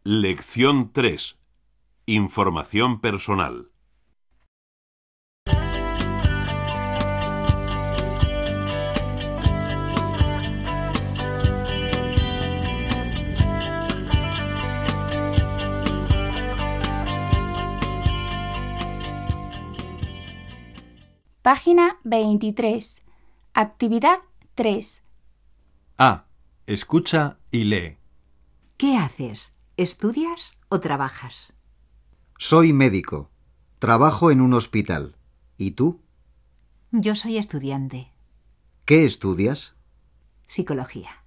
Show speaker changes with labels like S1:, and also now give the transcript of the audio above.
S1: Lección 3. Información personal.
S2: Página 23. Actividad 3.
S3: A. Escucha y lee.
S4: ¿Qué haces? ¿Estudias o trabajas?
S5: Soy médico. Trabajo en un hospital. ¿Y tú?
S4: Yo soy estudiante.
S5: ¿Qué estudias?
S4: Psicología.